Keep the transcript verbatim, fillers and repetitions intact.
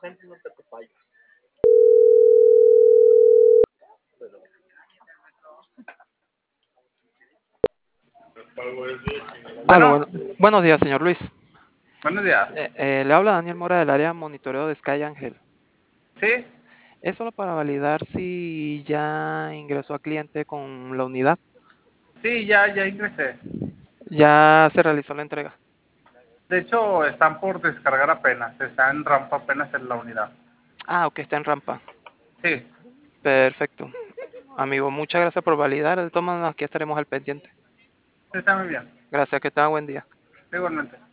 Aló, Bueno, bueno- buenos días, señor Luis. buenos días. Eh, eh, le habla Daniel Mora del área de monitoreo de Sky Angel. Sí, Es solo para validar si ya ingresó a cliente con la unidad. sí, ya, ya ingresé. Ya se realizó la entrega. De hecho, están por descargar apenas. Está en rampa apenas en la unidad. Ah, ok, está en rampa. Sí, Perfecto. Amigo, muchas gracias por validar. De todas maneras, aquí estaremos al pendiente. sí, está muy bien. Gracias, que tenga buen día. Igualmente.